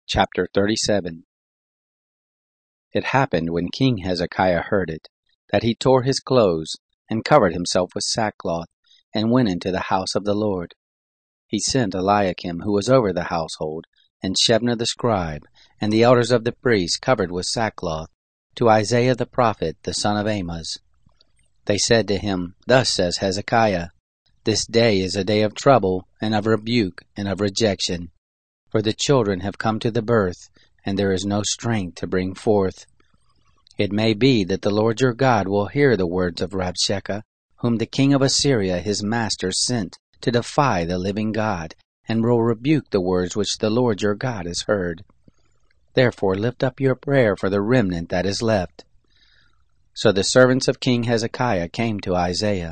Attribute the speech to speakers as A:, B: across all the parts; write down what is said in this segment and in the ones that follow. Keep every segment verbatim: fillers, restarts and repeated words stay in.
A: Chapter thirty-seven. It happened, when King Hezekiah heard it, that he tore his clothes, and covered himself with sackcloth, and went into the house of the Lord. He sent Eliakim, who was over the household, and Shebna the scribe, and the elders of the priests covered with sackcloth, to Isaiah the prophet, the son of Amoz. They said to him, Thus says Hezekiah, This day is a day of trouble, and of rebuke, and of rejection. For the children have come to the birth, and there is no strength to bring forth. It may be that the Lord your God will hear the words of Rabshakeh, whom the king of Assyria his master sent to defy the living God, and will rebuke the words which the Lord your God has heard. Therefore lift up your prayer for the remnant that is left. So the servants of King Hezekiah came to Isaiah.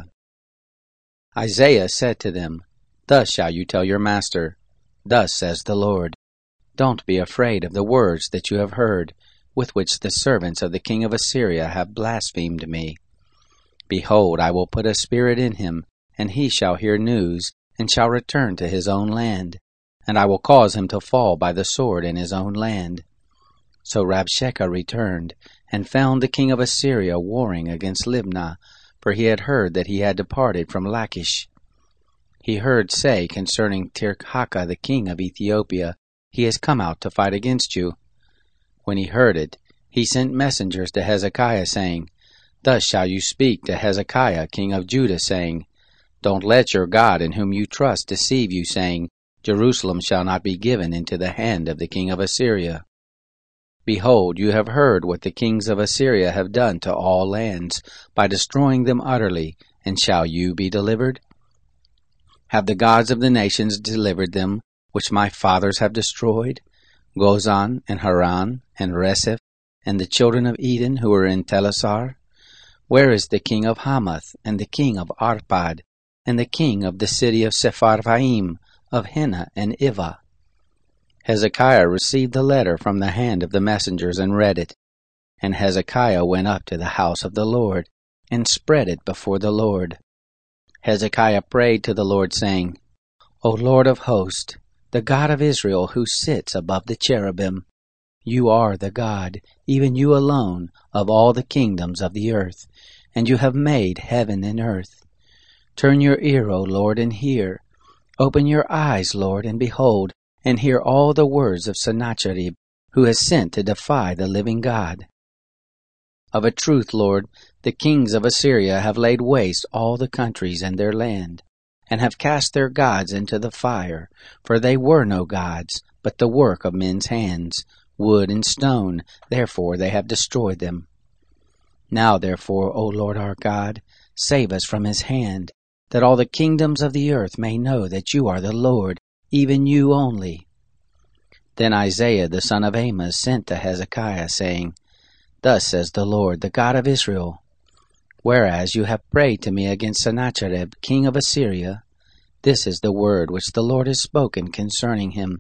A: Isaiah said to them, Thus shall you tell your master, Thus says the Lord, Don't be afraid of the words that you have heard, with which the servants of the king of Assyria have blasphemed me. Behold, I will put a spirit in him, and he shall hear news, and shall return to his own land, and I will cause him to fall by the sword in his own land. So Rabshakeh returned, and found the king of Assyria warring against Libnah, for he had heard that he had departed from Lachish. He heard say concerning Tirhakah the king of Ethiopia, He has come out to fight against you. When he heard it, he sent messengers to Hezekiah, saying, Thus shall you speak to Hezekiah king of Judah, saying, Don't let your God in whom you trust deceive you, saying, Jerusalem shall not be given into the hand of the king of Assyria. Behold, you have heard what the kings of Assyria have done to all lands, by destroying them utterly, and shall you be delivered? Have the gods of the nations delivered them, which my fathers have destroyed? Gozan, and Haran, and Reseph, and the children of Eden who were in Telassar? Where is the king of Hamath, and the king of Arpad, and the king of the city of Sepharvaim, of Hena and Ivah? Hezekiah received the letter from the hand of the messengers, and read it. And Hezekiah went up to the house of the Lord, and spread it before the Lord. Hezekiah prayed to the Lord, saying, O Lord of hosts, the God of Israel, who sits above the cherubim, you are the God, even you alone, of all the kingdoms of the earth, and you have made heaven and earth. Turn your ear, O Lord, and hear. Open your eyes, Lord, and behold, and hear all the words of Sennacherib, who has sent to defy the living God. Of a truth, Lord, the kings of Assyria have laid waste all the countries and their land, and have cast their gods into the fire, for they were no gods, but the work of men's hands, wood and stone, therefore they have destroyed them. Now therefore, O Lord our God, save us from his hand, that all the kingdoms of the earth may know that you are the Lord, even you only. Then Isaiah the son of Amoz sent to Hezekiah, saying, Thus says the Lord, the God of Israel, Whereas you have prayed to me against Sennacherib, king of Assyria, this is the word which the Lord has spoken concerning him.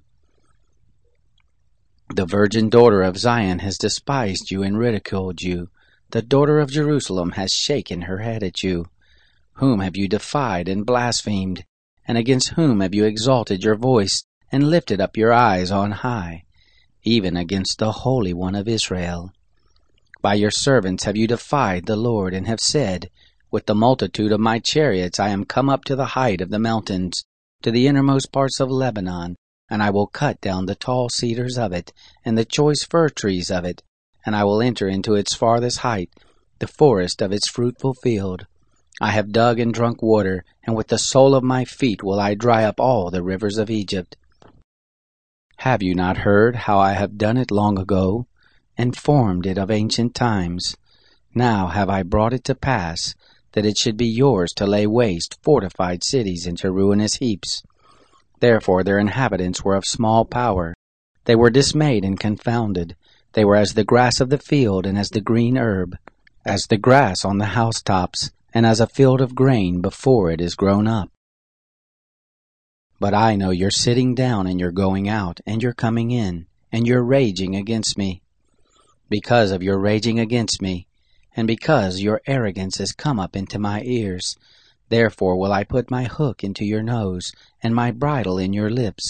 A: The virgin daughter of Zion has despised you and ridiculed you. The daughter of Jerusalem has shaken her head at you. Whom have you defied and blasphemed? And against whom have you exalted your voice, and lifted up your eyes on high? Even against the Holy One of Israel. By your servants have you defied the Lord, and have said, With the multitude of my chariots I am come up to the height of the mountains, to the innermost parts of Lebanon, and I will cut down the tall cedars of it, and the choice fir trees of it, and I will enter into its farthest height, the forest of its fruitful field. I have dug and drunk water, and with the sole of my feet will I dry up all the rivers of Egypt. Have you not heard how I have done it long ago, and formed it of ancient times? Now have I brought it to pass, that it should be yours to lay waste fortified cities into ruinous heaps. Therefore their inhabitants were of small power. They were dismayed and confounded. They were as the grass of the field, and as the green herb, as the grass on the housetops, and as a field of grain before it is grown up. But I know your sitting down, and your going out, and your coming in, and your raging against me. Because of your raging against me, and because your arrogance has come up into my ears, therefore will I put my hook into your nose, and my bridle in your lips,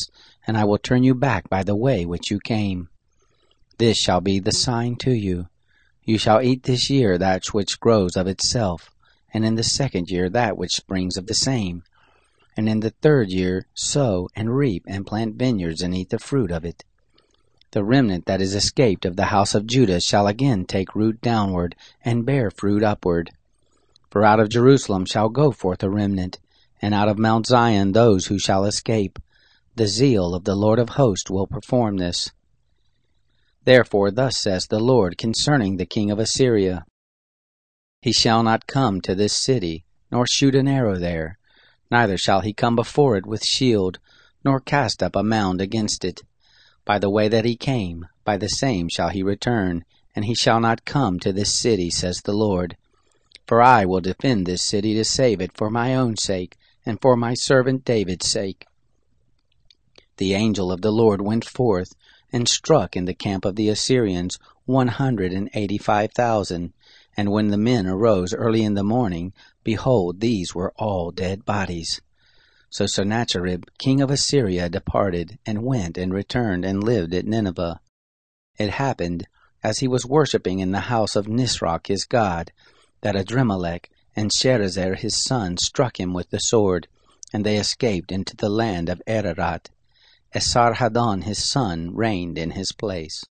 A: and I will turn you back by the way which you came. This shall be the sign to you. You shall eat this year that which grows of itself, and in the second year that which springs of the same. And in the third year sow and reap and plant vineyards and eat the fruit of it. The remnant that is escaped of the house of Judah shall again take root downward and bear fruit upward. For out of Jerusalem shall go forth a remnant, and out of Mount Zion those who shall escape. The zeal of the Lord of hosts will perform this. Therefore thus says the Lord concerning the king of Assyria, He shall not come to this city, nor shoot an arrow there, neither shall he come before it with shield, nor cast up a mound against it. By the way that he came, by the same shall he return, and he shall not come to this city, says the Lord. For I will defend this city to save it for my own sake, and for my servant David's sake. The angel of the Lord went forth, and struck in the camp of the Assyrians one hundred and eighty-five thousand. And when the men arose early in the morning, behold, these were all dead bodies. So Sennacherib, king of Assyria, departed, and went and returned, and lived at Nineveh. It happened, as he was worshipping in the house of Nisroch his god, that Adremelech and Sharezer his son struck him with the sword, and they escaped into the land of Ararat. Esarhaddon his son reigned in his place.